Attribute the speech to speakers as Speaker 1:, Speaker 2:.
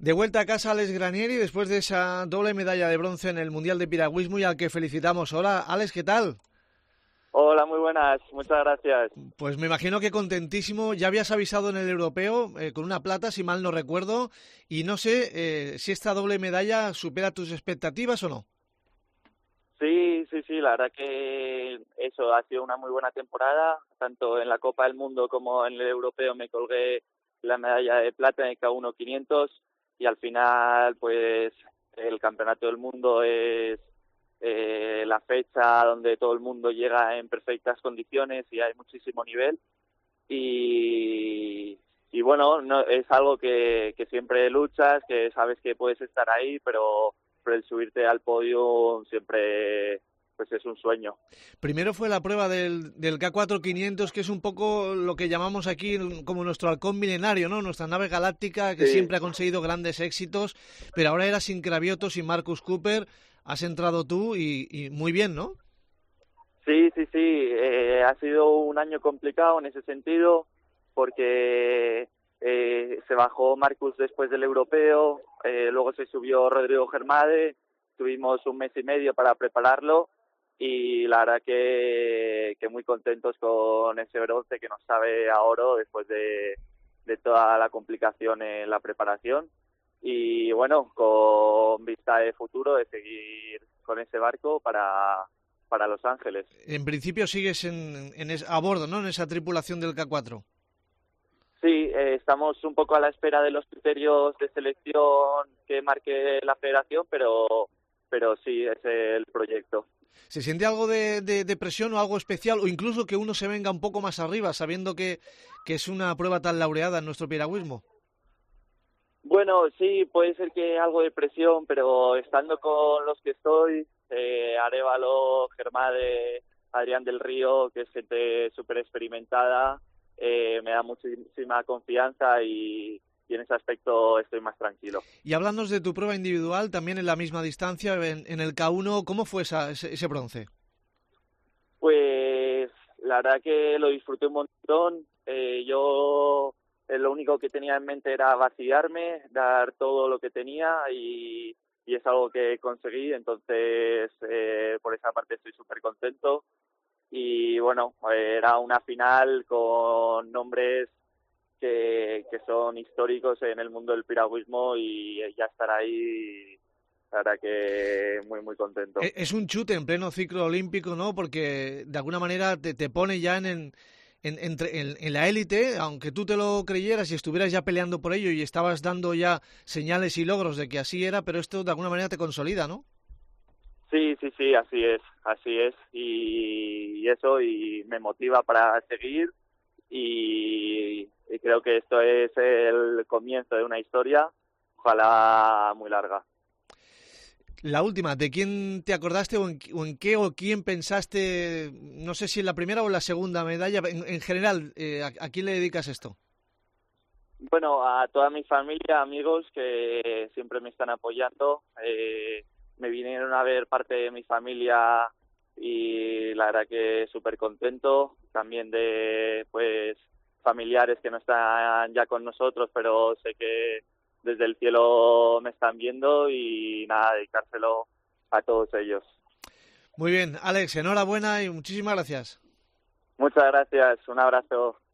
Speaker 1: De vuelta a casa Alex Granieri después de esa doble medalla de bronce en el Mundial de Piragüismo y al que felicitamos. Hola, Alex, ¿qué tal?
Speaker 2: Hola, muy buenas, muchas gracias.
Speaker 1: Pues me imagino que contentísimo. Ya habías avisado en el europeo con una plata, si mal no recuerdo, y no sé si esta doble medalla supera tus expectativas o no.
Speaker 2: Sí, la verdad que eso ha sido una muy buena temporada, tanto en la Copa del Mundo como en el europeo me colgué la medalla de plata en el K1 500 y al final pues el campeonato del mundo es la fecha donde todo el mundo llega en perfectas condiciones y hay muchísimo nivel y bueno, no, es algo que siempre luchas, que sabes que puedes estar ahí, pero el subirte al podio siempre pues es un sueño.
Speaker 1: Primero fue la prueba del K4 500, que es un poco lo que llamamos aquí como nuestro halcón milenario, ¿no? Nuestra nave galáctica que
Speaker 2: Sí,
Speaker 1: siempre ha conseguido grandes éxitos, pero ahora era sin Cravioto, sin Marcus Cooper, has entrado tú y muy bien, ¿no?
Speaker 2: sí, ha sido un año complicado en ese sentido porque se bajó Marcus después del europeo, luego se subió Rodrigo Germade, tuvimos un mes y medio para prepararlo y la verdad que muy contentos con ese bronce que nos sabe a oro después de toda la complicación en la preparación y bueno, con vista de futuro de seguir con ese barco para Los Ángeles.
Speaker 1: En principio sigues a bordo, ¿no? En esa tripulación del K4.
Speaker 2: Sí, estamos un poco a la espera de los criterios de selección que marque la federación, pero sí, es el proyecto.
Speaker 1: ¿Se siente algo de presión o algo especial, o incluso que uno se venga un poco más arriba, sabiendo que es una prueba tan laureada en nuestro piragüismo?
Speaker 2: Bueno, sí, puede ser que algo de presión, pero estando con los que estoy, Arévalo, Germade, Adrián del Río, que es gente súper experimentada, me da muchísima confianza y en ese aspecto estoy más tranquilo.
Speaker 1: Y háblanos de tu prueba individual, también en la misma distancia, en el K1, ¿cómo fue ese bronce?
Speaker 2: Pues la verdad que lo disfruté un montón. Yo lo único que tenía en mente era vaciarme, dar todo lo que tenía y es algo que conseguí. Entonces, por esa parte estoy súper contento. Y bueno, era una final con nombres que son históricos en el mundo del piragüismo y ya estar ahí, la verdad que muy contento.
Speaker 1: Es un chute en pleno ciclo olímpico, ¿no? Porque de alguna manera te pone ya en la élite, aunque tú te lo creyeras y estuvieras ya peleando por ello y estabas dando ya señales y logros de que así era, pero esto de alguna manera te consolida, ¿no?
Speaker 2: Sí, así es y eso y me motiva para seguir y creo que esto es el comienzo de una historia, ojalá muy larga.
Speaker 1: La última, ¿de quién te acordaste o en qué o quién pensaste, no sé si en la primera o en la segunda medalla, en general, ¿a quién le dedicas esto?
Speaker 2: Bueno, a toda mi familia, amigos que siempre me están apoyando, me vinieron a ver parte de mi familia y la verdad que súper contento, también de pues familiares que no están ya con nosotros, pero sé que desde el cielo me están viendo y nada, dedicárselo a todos ellos.
Speaker 1: Muy bien, Alex, enhorabuena y muchísimas gracias.
Speaker 2: Muchas gracias, un abrazo.